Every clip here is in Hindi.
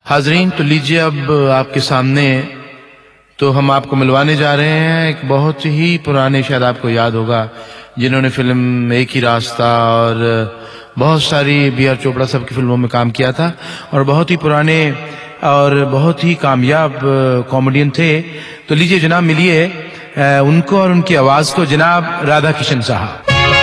हाजरीन, तो लीजिए अब आपके सामने तो हम आपको मिलवाने जा रहे हैं एक बहुत ही पुराने, शायद आपको याद होगा, जिन्होंने फिल्म एक ही रास्ता और बहुत सारी B.R. चोपड़ा सब की फिल्मों में काम किया था और बहुत ही पुराने और बहुत ही कामयाब कॉमेडियन थे। तो लीजिए जनाब, मिलिए उनको और उनकी आवाज को, जनाब राधा किशन साहब।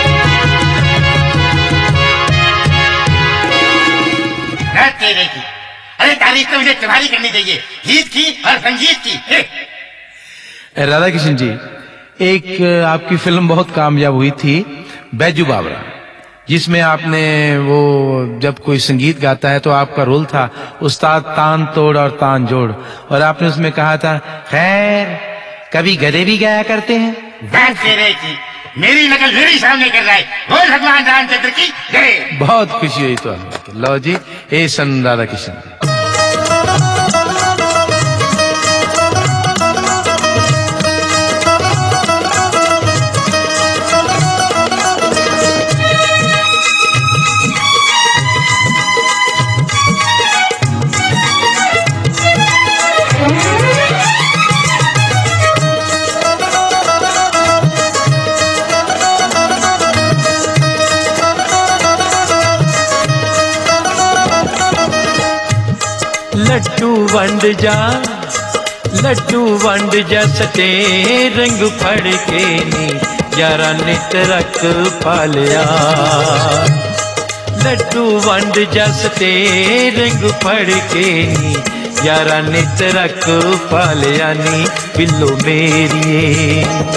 अरे तारीफ तो मुझे तुम्हारी करनी चाहिए, गीत की और संगीत की। राधा किशन जी, एक आपकी फिल्म बहुत कामयाब हुई थी, बैजू बावरा, जिसमें आपने वो जब कोई संगीत गाता है तो आपका रोल था उस्ताद तान तोड़ और तान जोड़, और आपने उसमें कहा था खैर कभी गधे भी गाया करते हैं। बात तेरे की, मेरी नकल मेरे सामने कर रहा है, बोल भगवान रामचंद्र की जय। बहुत खुशी हुई तो हमें। लो जी, ए सन राधा किशन। लड्डू वंड जा सटे रंग फड़ के नी यारा नित रख पालिया। लड्डू वंड जा सटे रंग फड़ के नी यारा नित रख पालिया नी बिल्लो मेरिए।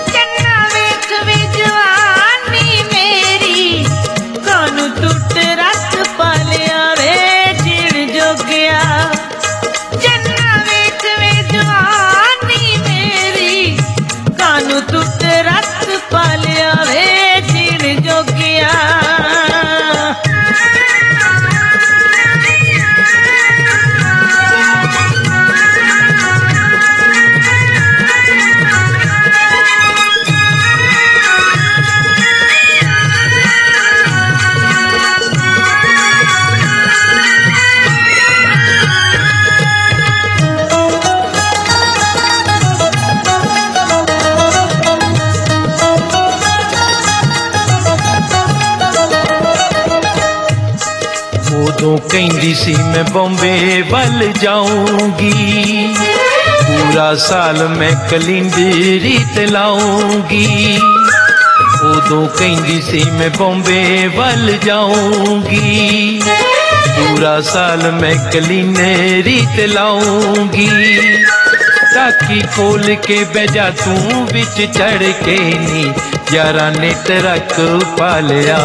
तो कहती सी मैं बॉम्बे वल जाऊंगी, पूरा साल मैं कलिंदरी तलाऊंगी। उदों कहती सी मैं बॉम्बे वल जाऊंगी, पूरा साल मैं कलिंदरी तलाऊंगी। ताकि खोल के बैजा तू बिच चढ़ के नी यारा नित रख पालिया।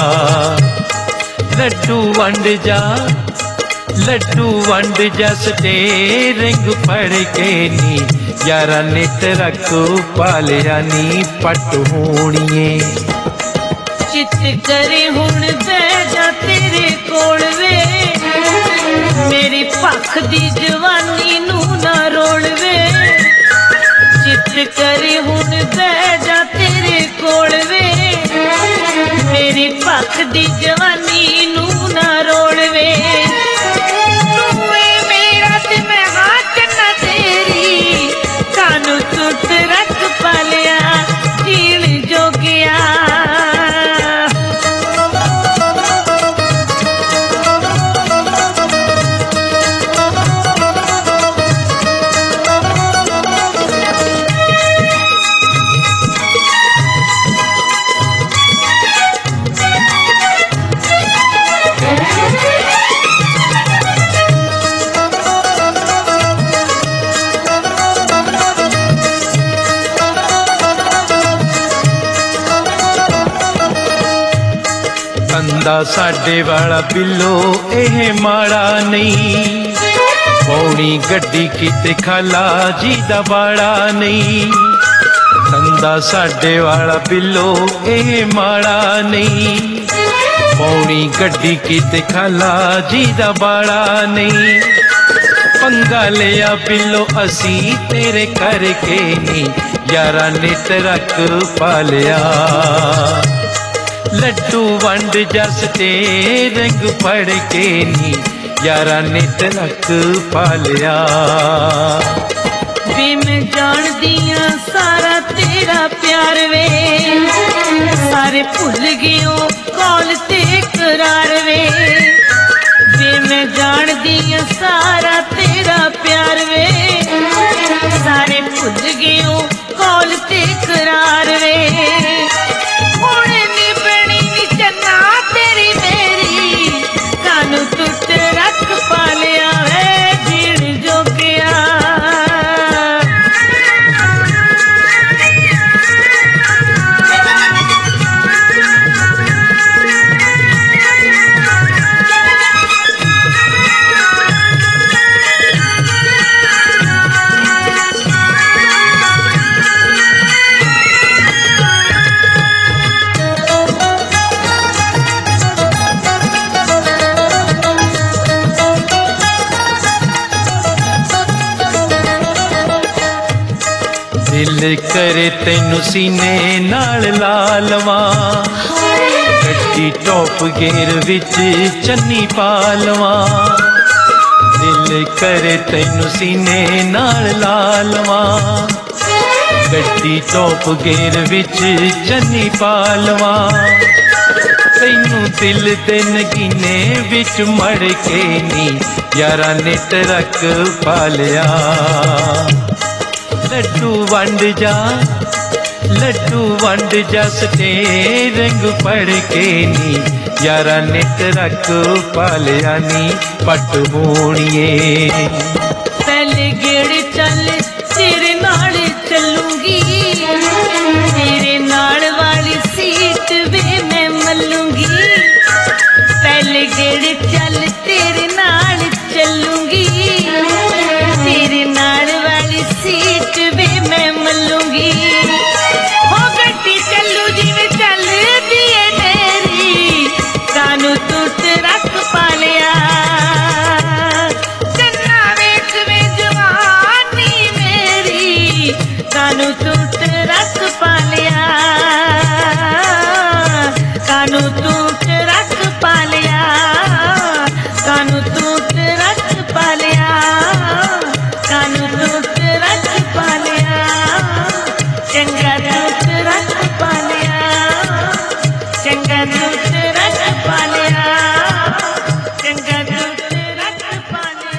लड्डू वंड जा सटे रंग फड़ के नी यारा नित रख पालिया नी पट होणिए। चित करे हुण बैजा तेरे कोल वे, मेरी पख दी जवानी नू ना रोल वे। चित करे हुण बैजा तेरे कोल वे, मेरी पख दी जवानी नू ना रोल वे। तू मेरा ते मैं हाथ ना तेरी, कानू सुट रख पालिया जीण जोगिया। कंदा साडे वाला बिल्लो एह माड़ा नहीं, पौनी गड्डी किते खाला जी दा बाड़ा नहीं। कंदा साडे वाला बिल्लो एह माड़ा नहीं, पौनी गड्डी किते खाला जी दा बाड़ा नहीं। पंगा लिया बिल्लो असी तेरे करके नी यारा नित रख पालिया। लड्डू वंड जस ते रंग फड़ के नी यारा नित रख पालिया। वे मैं जान दिया सारा तेरा प्यार वे, सारे भुल गयो कौल ते करार वे। वे मैं जान दिया सारा तेरा प्यार वे, सारे भुल गयो कौल ते करार वे। हुण नी बनी नी चन्ना तेरी मेरी, कानू टुट रख पालिया वे जीण जोगिया। दिल करे तैनू सीने नाल ला लवां, गड्डी टॉप गेयर विच चन्नी पा लवां। दिल करे तैनू सीने नाल ला लवां, गड्डी टॉप गेयर विच चन्नी पा लवां। तैनू दिल दे नगीने विच मड़ के नी यारा नित रख पालिया। लड्डू वंड जा सटे रंग पड़ के नी यारा नित रख पालिया नी पट मोड़िए। पहले गेड़ चल तेरे नाल चलूंगी, तेरे नाल वाली सीट वे मैं मलूंगी। पहले गेड़ चल तेरे नाल चलूंगी, तेरे नाल वाली सीट वे मैं मलूंगी। हो गड्डी चलू जिवें चल दिए तेरी, कानू टूट रख पालिया। चन्ना वेख वे जवानी मेरी, कानू टूट रख पालिया। कानू टूट रख पालिया, कानू टूट रख पालिया, कानू टूट रख पालिया। चंगा टूट रख पालिया, चंगा टूट रख पालिया, चंगा टूट रख पालिया।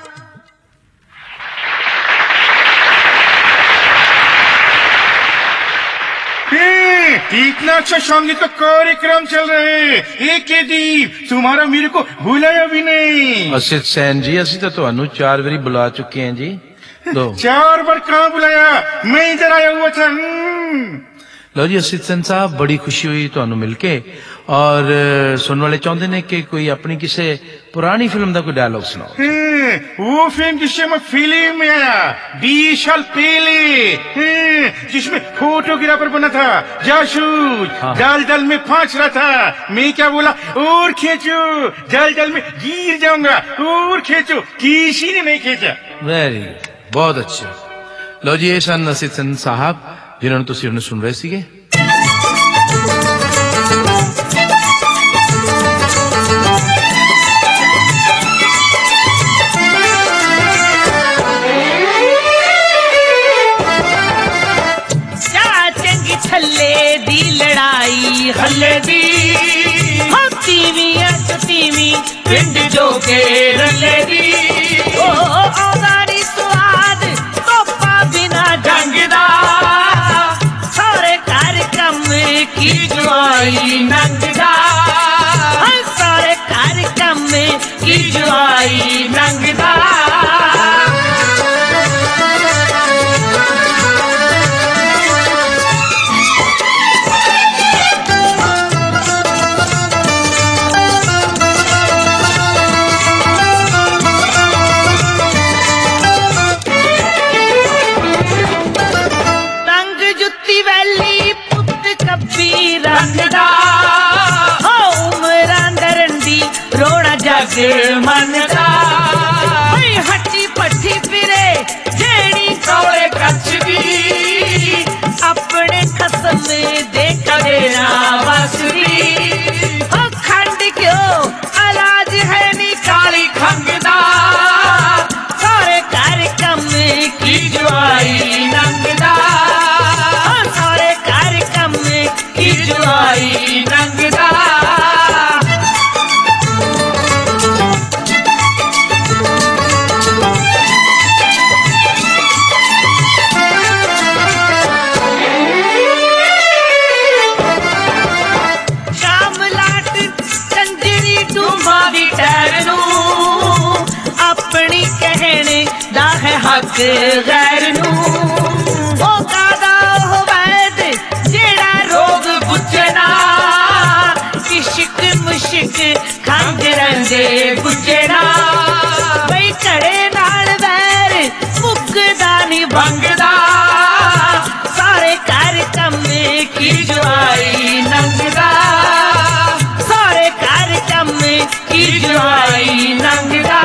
इतना अच्छा संगीत का कार्यक्रम चल रहा है। एक के दीप तुम्हारा मेरे को भुलाया भी नहीं। असित सैन जी, असि तो ਤੁਹਾਨੂੰ 4 ਵਾਰੀ बुला चुके हैं जी। लो 4 बार कहाँ बुलाया, मैं इधर आया हुआ था। लो जी असित सैन साहब, बड़ी खुशी हुई ਤੁਹਾਨੂੰ मिल के। और सुनने वाले चाहते ने कि कोई अपनी किसी पुरानी फिल्म का कोई डायलॉग सुनाओ। वो फिल्म जिससे मैं फिल्म में आया 20 साल पहले, जिसमें फोटोग्राफर बना था जासूस। दल दल में फांस रहा था, मैं क्या बोला, और खींचो, दल दल में गिर जाऊंगा, और खींचो, किसी ने नहीं खींचा। वेरी गुड, बहुत अच्छा। लो जी ये सन असित सैन साहब जिन्होंने तुसी हुण सुन रहे सीगे। हल्ले दी लड़ाई हल्ले दी, हो तीवी पिंड जो के रले दी। ओ औदारी स्वाद तोपा बिना जंगदा, सारे कार्यक्रम की जुआई नंगदा, सारे कार्यक्रम की जुआई नंगदा। मनदा हट्टी पट्टी फिरे जेड़ी कौड़े कचगी, अपने खसम दे कदेना बसरी। खंड क्यों इलाज है नी काली खंड हक गैर नू ओ कादा हो वैद जेड़ा रोग बुझना इश्क मुश्क खंग रंदे बुझना बई घड़े नाल वैर मुकदा नी बंगदा सारे घर कम की जुआई नंगदा सारे घर कम की जुआई नंगदा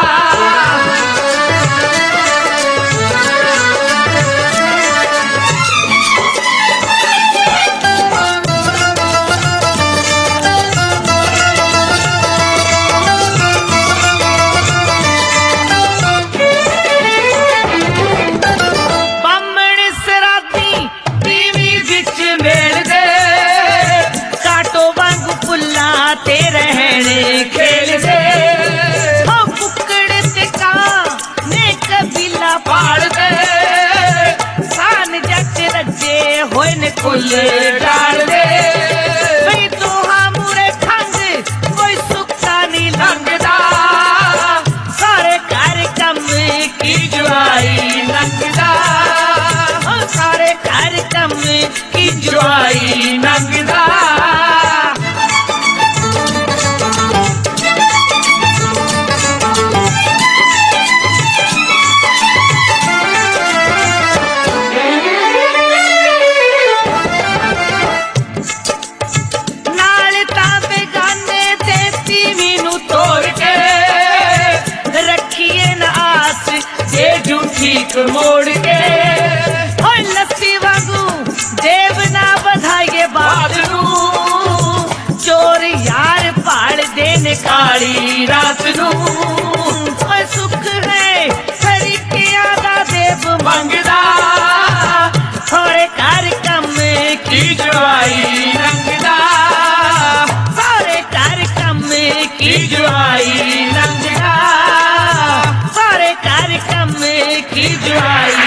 फुल डाल दे बई तूहा मुरे खंग कोई सुक्का नी लंगदा सारे घर कम की जुआई नंगदा सारे घर कम की जुआई नंगदा ठीक मोड़ के लस्सी वांगू देव ना बधाइए बात नू चोर यार पाड़ देने काली रात नू सुख है सरिकिया दा देव मंगदा थोड़े घर कम की जुआई रंगदा सारे घर कम की जुआई रंगदा सारे घर कम की जुआई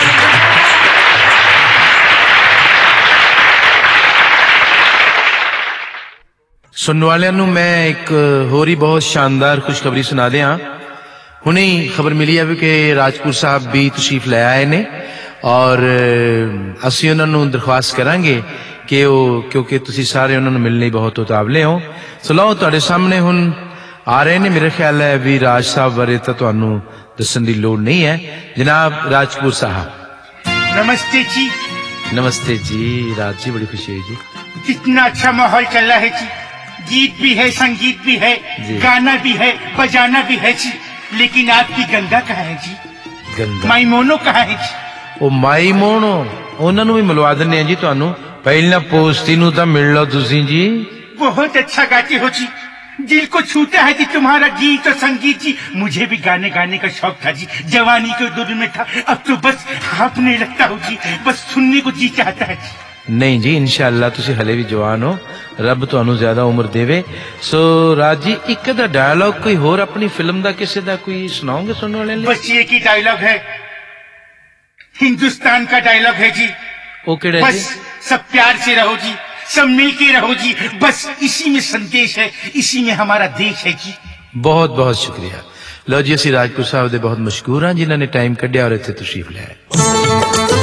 सुनने वालियां नूं मैं एक होर ही बहुत शानदार खुशखबरी सुना दिया। हुणे ही खबर मिली है कि राजपूत साहब भी तशरीफ ले आए ने और असीं उन्हां नूं दरख्वास्त करांगे कि वो क्योंकि तुसीं सारे उन्हां नूं मिलने बहुत उतावले हो सो लो तुहाडे सामने हुण आ रहे ने। मेरे ख्याल है भी राज साहब बारे तो तुहानूं दस्सण दी लोड़ नहीं है। जनाब राजपूत साहब नमस्ते जी। नमस्ते जी। राज जी बड़ी खुशी हुई जी। कितना अच्छा माहौल चल रहा है जी, गीत भी है, संगीत भी है, गाना भी है, बजाना भी है जी। लेकिन आपकी गंगा कहाँ है जी? गंगा माईमोनो कहाँ है जी? ओ माईमोनो उन्होंने भी मिलवा देने जी तुहानू। पहला पोस्ती नू तां मिल लो तुसीं जी। बहुत अच्छा गाते हो जी, दिल को छूता है जी तुम्हारा गीत और संगीत जी। मुझे भी गाने गाने का शौक था जी, जवानी के दौर में था। अब तो बस हाफने लगता हूँ जी, बस सुनने को जी चाहता है जी। नहीं जी इंशाअल्लाह तुसी हले भी जवान हो, रब तुहानू ज्यादा उम्र देवे। सो राज जी एक दा डायलॉग कोई होर अपनी फिल्म दा किसी दा कोई सुनाओगे सुनने वाले? बस ये की डायलॉग है, हिंदुस्तान का डायलॉग है जी। ओ केड़ा बस सब प्यार से रहो जी, सब मिल के रहो जी, बस इसी में संदेश है, इसी में हमारा देश है जी। बहुत बहुत शुक्रिया। लो जी असी राजपूत साहब दे बहुत मशहूर हाँ जिन्होंने टाइम कढ़िया और इत्थे तशरीफ ले आए।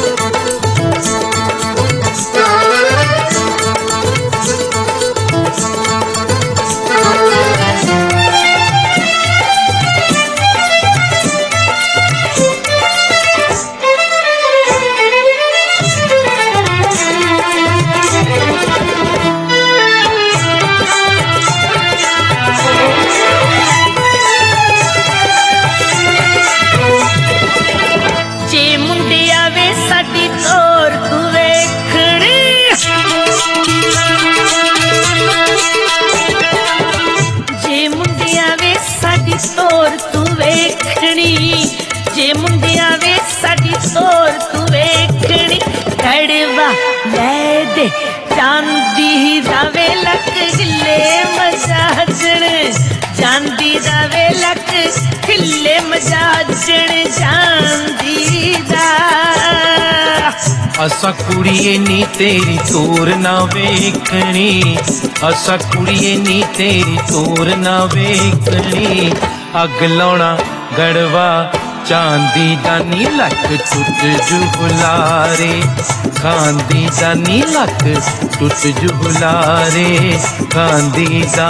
जे मुंडिया वे साडी तोर तू वेखनी, कड़वा ले दे चांदी दावे लक हिले मजाजण, चांदी दावे लक हिले मजाजण चांदी दा। असा कुड़िए नी तेरी तोर ना वेखनी, असा कुड़िए नी तेरी तोर ना वेखनी, अग लाउणा गड़वा चांदी दा नी लक टुट जुगलारे चांदी दा नी लक टुट जुगलारे चांदी दा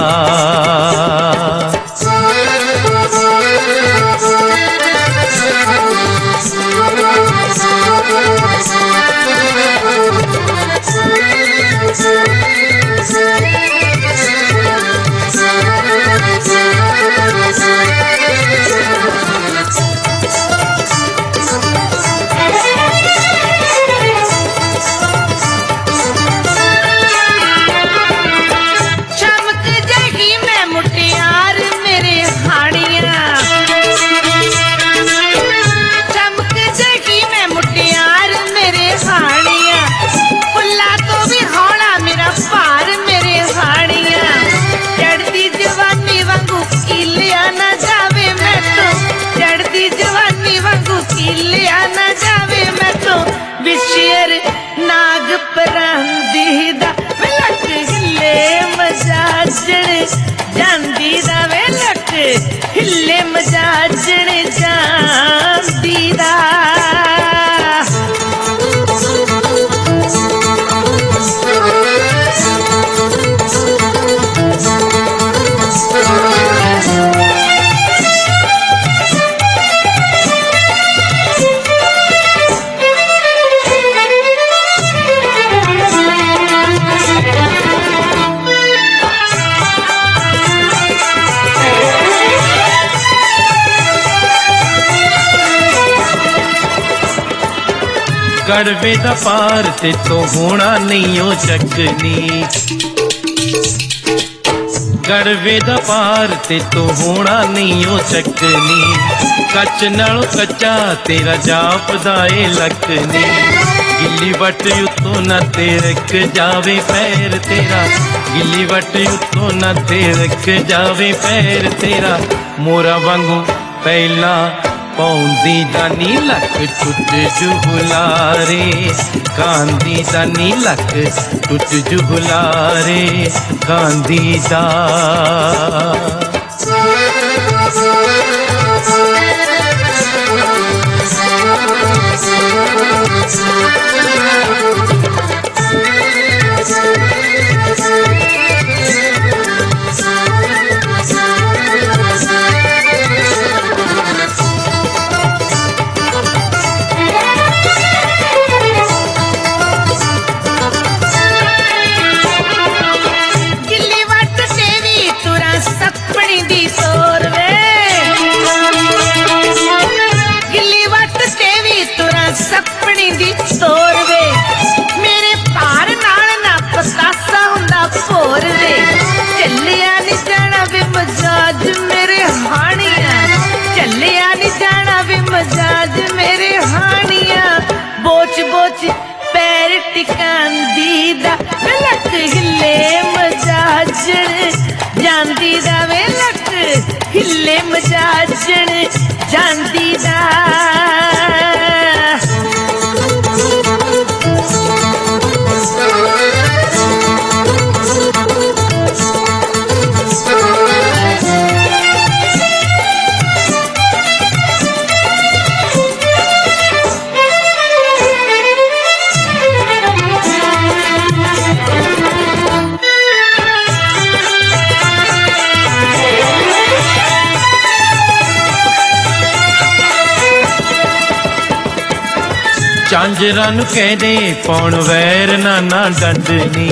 जांदी दा वे लक हिले मजाजण जांदी दा गड़वे दा पार ते तो होना नहीं ओ जगनी गड़वे दा पार ते तो होना नहीं ओ जगनी कच नालों कच्चा तेरा जापदा ए लकनी गिल्ली वट उतो ना तेरक जावे पैर तेरा गिल्ली वट उतो ना तेरक जावे पैर तेरा मोरा वांगू पहला पौंदी दा नी लक टुट जुगलारे कांदी दा नी लक टुट जुगलारे कांदी दा पैर टिकांदी दा लक हिले मजाजण जांदी दा वे लक हिले मजाजण जांदी दा झांजरा नू कहदे पौण वैर नाना डंडनी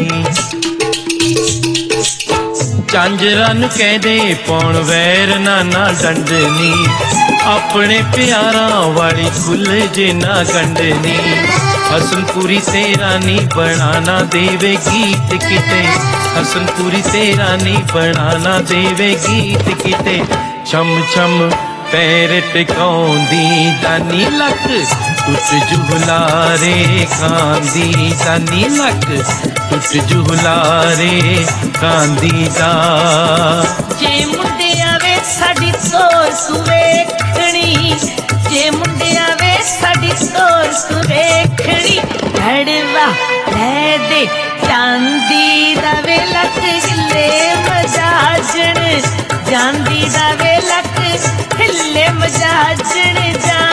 झांजरा नू कहदे पौण वैर नाना डंडनी अपने प्यारा वाली खुल जे ना गंडनी हसनपुरी तेरा नी बनाना देवे गीत किते हसनपुरी तेरा नी बनाना देवे गीत किते छम छम पैर टिकाउंदी दानी लक टुट जुहलारे कांदी दानी लक टुट जुहलारे कांदी दा जे मुंडे आवे साडी तोर सुवेखणी जे मुंडे आवे साडी तोर सुवेखणी हड़वा ले दे चांदी दा वे लक हिले मजाजण चांदी दा वे लक हिले मजाजण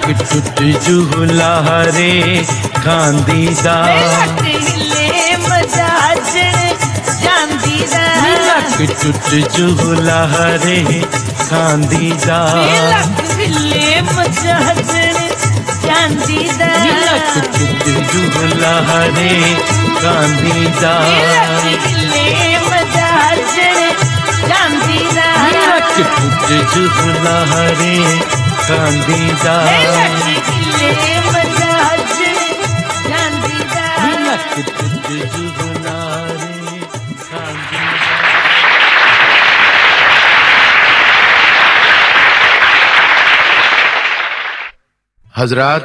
ਲੱਕ ਟੁੱਟ ਜੂਲਾ ਰੇ ਖਾਂਦੀ ਦਾ ਲੱਕ ਹਿੱਲੇ ਮਜਾਜਣ ਜਾਂਦੀ ਦਾ ਲੱਕ ਟੁੱਟ ਜੂਲਾ ਰੇ ਖਾਂਦੀ ਦਾ ਲੱਕ ਹਿੱਲੇ ਮਜਾਜਣ ਜਾਂਦੀ ਦਾ ਲੱਕ ਟੁੱਟ ਜੂਲਾ ਰੇ ਖਾਂਦੀ ਦਾ ਲੱਕ ਹਿੱਲੇ ਮਜਾਜਣ ਜਾਂਦੀ ਦਾ ਲੱਕ ਟੁੱਟ ਜੂਲਾ ਰੇ ਖਾਂਦੀ ਦਾ ਲੱਕ ਹਿੱਲੇ ਮਜਾਜਣ ਜਾਂਦੀ ਦਾ ਲੱਕ ਟੁੱਟ ਜੂਲਾ ਰੇ ਖਾਂਦੀ ਦਾ। हजरात,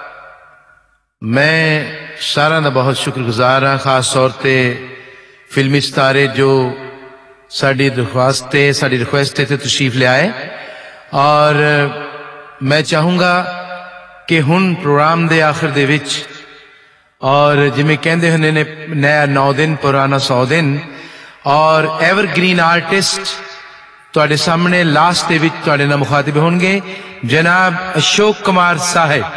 मैं सारा दा बहुत शुक्रगुजार हाँ, खास तौर ते फिल्मी सितारे जो साड़ी रिक्वेस्ट ते तशरीफ ले आए। और मैं चाहूँगा कि हुण प्रोग्राम दे आखिर दे विच और जिमें कहंदे हुंदे ने नया 9 दिन पुराना 100 दिन और एवरग्रीन आर्टिस्ट तुहाडे सामने लास्ट दे विच तुहाडे नाल मुखातिब होणगे जनाब अशोक कुमार साहिब।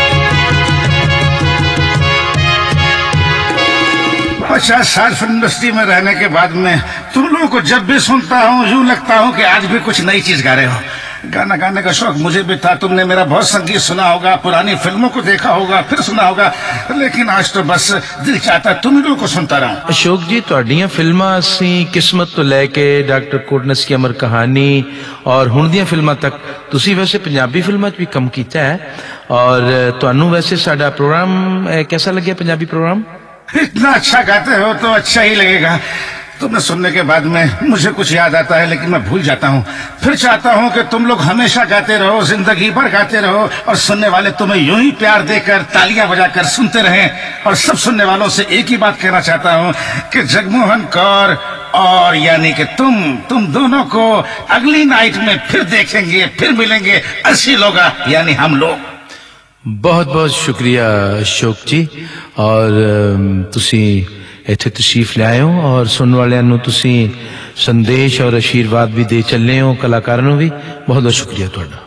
अच्छा, 60 फिल्म इंडस्ट्री में रहने के बाद में तुम लोगों को जब भी सुनता हूँ यूं लगता हूँ कि आज भी कुछ नई चीज गा रहे हो। गाना गाने का शौक मुझे भी था, तुमने मेरा बहुत संगीत सुना होगा, पुरानी फिल्मों को देखा होगा, फिर सुना होगा, लेकिन आज तो बस दिल चाहता तुम ही लोगों को सुनता रहूं। अशोक जी, तुहाडीਆਂ ਫਿਲਮਾਂ ਅਸੀਂ किस्मत तो लैके डॉक्टर कोटनस की अमर कहानी और हुण ਦੀਆਂ ਫਿਲਮਾਂ तक ਤੁਸੀਂ वैसे पंजाबी फिल्मां 'ਚ भी ਕੰਮ ਕੀਤਾ है और ਤੁਹਾਨੂੰ वैसे साडा प्रोग्राम कैसा लगे? पंजाबी प्रोग्राम इतना अच्छा गाते हो तो अच्छा ही लगेगा। तुम्हें सुनने के बाद में मुझे कुछ याद आता है लेकिन मैं भूल जाता हूँ। फिर चाहता हूँ कि तुम लोग हमेशा गाते रहो, जिंदगी भर गाते रहो और सुनने वाले तुम्हें यूं ही प्यार देकर तालियां बजाकर सुनते रहें। और सब सुनने वालों से एक ही बात कहना चाहता हूँ कि जगमोहन कौर और यानी कि तुम दोनों को अगली नाइट में फिर देखेंगे, फिर मिलेंगे। 80 लोग यानी हम लोग। बहुत बहुत शुक्रिया अशोक जी। और तुसी इत्थे तशरीफ ले हो और सुनने वालियां नूं तुसी संदेश और आशीर्वाद भी दे चले हो, कलाकारां नूं भी बहुत बहुत शुक्रिया तुहाडा।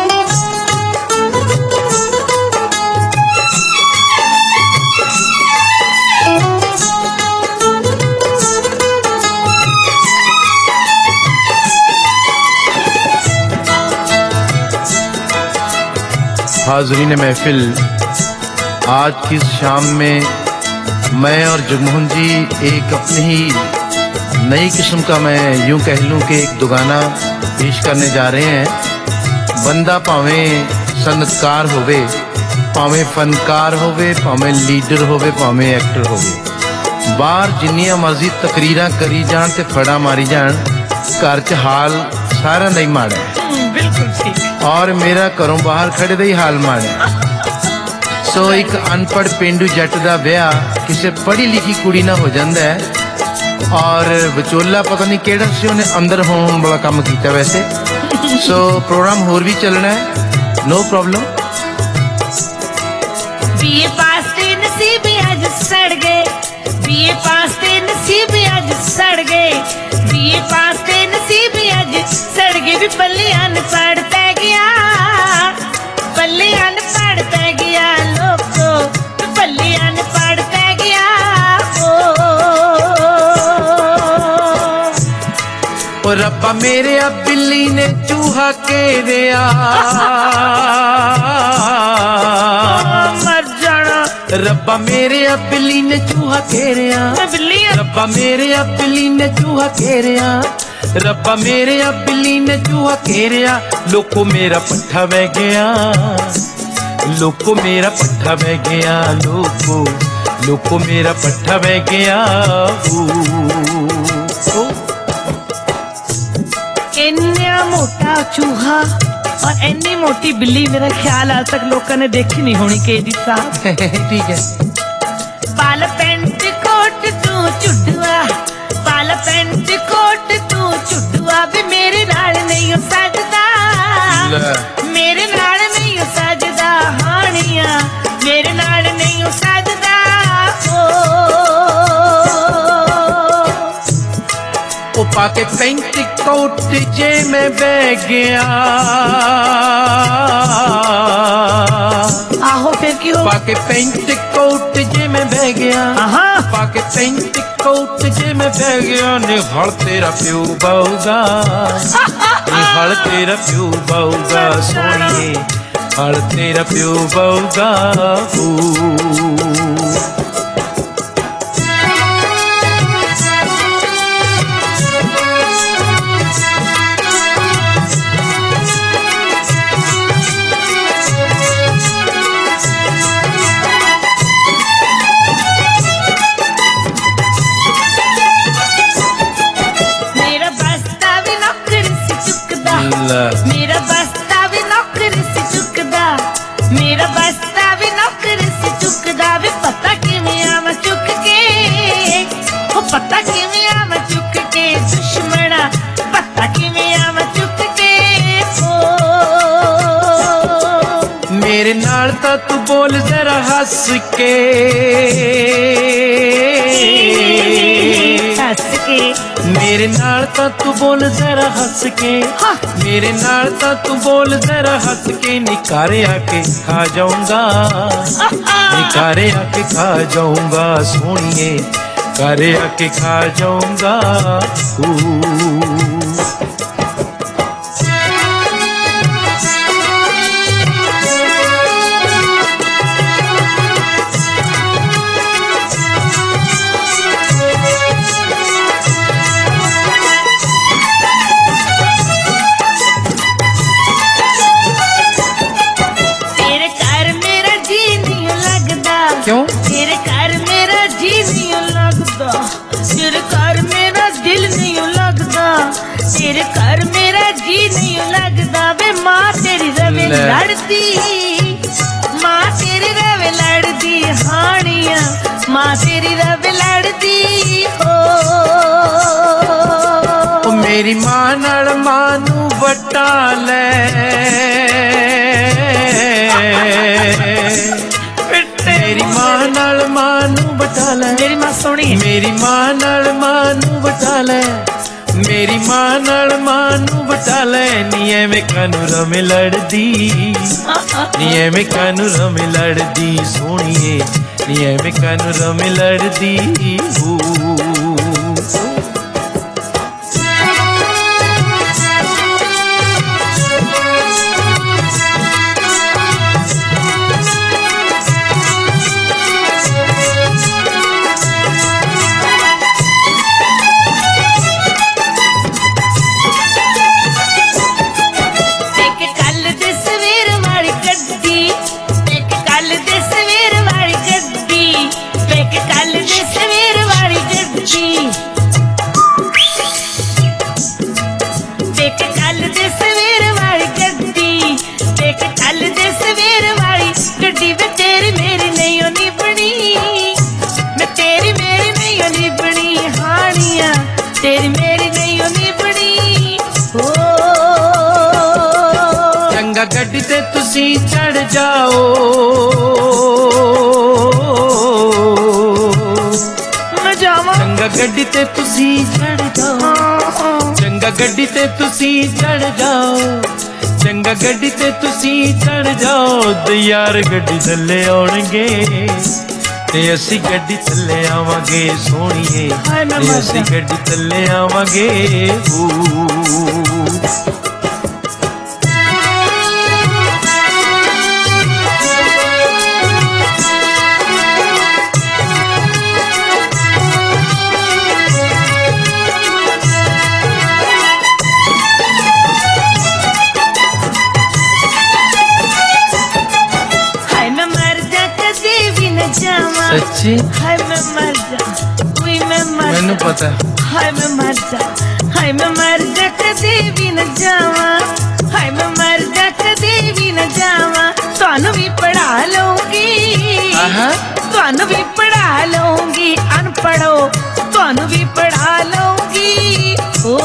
हाज़रीन महफिल, आज की शाम में मैं और जगमोहन जी एक अपनी ही नई किस्म का, मैं यूं कह लूं कि एक दुगाना पेश करने जा रहे हैं। बंदा भावें सनतकार होवे, भावें फनकार होवे, भावें लीडर होवे, भावें एक्टर होवे, बाहर जिन्नियां मर्जी तकरीरां करी जान ते फड़ा मारी जान, घर च हाल सारा नहीं माड़ा है। बिल्कुल ठीक। और मेरा घरों बाहर खड़े दा ही हाल माड़ा है। सो एक अनपढ़ पेंडू जट दा ब्याह किसी पढ़ी लिखी कुड़ी ना हो जाता है और विचोला पता नहीं केड़ा से उन्हें अंदर होने वाला काम किया वैसे। सो प्रोग्राम होर भी चलना है, नो प्रॉब्लम। बीए पास ते नसीब आज सड़ गए, बीए पास ते नसीब आज सड़ गए, बीए पास ते नसीब आज सड़ गए। भी पल्ले अनपढ़ पै गया, पल्ले अनपढ़ पै गया लोगो, पल्ले अनपढ़ पै गया। ओ रब्बा मेरे बिल्ली ने चूहा घेरिया, मर जाना। रब्बा मेरे बिल्ली ने चूहा घेरिया, रब्बा मेरे बिल्ली ने चूहा घेरिया, रब्बा मेरे बिल्ली ने चूहा घेरिया। लोको मेरा पट्ठा बह गया, लोको मेरा पट्ठा बह गया, लोको मेरा पट्ठा बह गया। इन्ना मोटा चूहा और इन्नी मोटी बिल्ली मेरा ख्याल आज तक लोगों ने देखी नहीं होनी। केडी साहब ठीक है। पाल पेंट कोट तू चुडुआ, पाल पेंट कोट तू चुडुआ। भी मेरे नाल नहीं हो सजदा, मेरे नाल नहीं हो सजदा। हानिया मेरे नाल नहीं हो सजदा। ओ पाके पेंट कोट जे मैं बह गया, की हो पाके पेंट कोट जे मैं बह गया पाके पेंट कोट जे मैं बह गया निहाल तेरा प्यो बाऊगा निहाल तेरा प्यो बाऊगा सोनिए निहाल तेरा प्यो बाऊगा मेरा बस्ता भी नौकर से चुकदा मेरा बस्ता भी नौकर से चुकदा वे पता किवें आवां चुक के ओ पता किवें आवां चुक के दुश्मना पता किवें आवां चुक के ओ मेरे नाल तां तू बोल जरा हंस के मेरे नाल तां तू बोल जरा हंस के मेरे नाल तां तू बोल जरा हंस के निकारे आके खा जाऊंगा निकारे आके खा जाऊंगा सोनिए निकारे आके खा जाऊंगा क्यों तेरे घर मेरा जी नहीं लगता तेरे घर मेरा दिल नहीं लगता तेरे घर मेरा जी नहीं लगता वे माँ तेरी रवे लड़ती माँ तेरी रवे लड़ती हानिया माँ तेरी रवे लड़ती हो मेरी माँ नाल माँ नू वटा ले मेरी माँ नाल माँ नू बटा ले मेरी माँ सोनी मेरी माँ नाल माँ नू बटा ले मेरी माँ नाल माँ नू बटा ले नी एवें कानू रमे लड़दी नी एवें कानू रमे लड़दी सोनिए नी एवें कानू रमे लड़दी तेरी मेरी नहीं होनी बड़ी हो चंगा गड्डी ते तुसी चढ़ जाओ मैं जावां चंगा गड्डी ते तुसी चढ़ जाओ चंगा गड्डी ते तुसी चढ़ जाओ चंगा गड्डी ते तुसी चढ़ जाओ ते यार गड्डी थल्ले आउणगे ते असी गड्डी थल्ले आवांगे सोनिए ते असी गड्डी थल्ले आवांगे सच्ची हाय मैं मर जा कोई मैं मर मैनू पता हाय मैं मर जा हाय मैं मर जा कदे भी न जावा हाय मैं मर जा कदे भी न जावा ਤੁਹਾਨੂੰ भी पढ़ा लूंगी ਤੁਹਾਨੂੰ भी पढ़ा लूंगी अनपढ़ो ਤੁਹਾਨੂੰ भी पढ़ा लूंगी ओ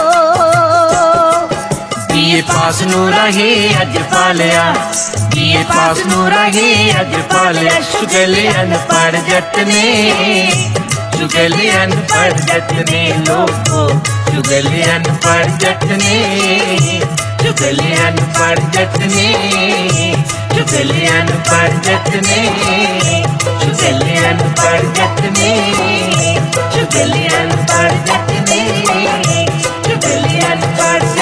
बीए पास नू रहे अज पालिया बीए पास नू रहे अज पालिया शुगले अनपढ़ जट ने शुगले अनपढ़ जट ने लोगो शुगले अनपढ़ जट ने चुगले अनपढ़ जट ने, चुगले अनपढ़ जट ने, चुगले अनपढ़ जट ने, चुगले अनपढ़ जट ने, चुगले अनपढ़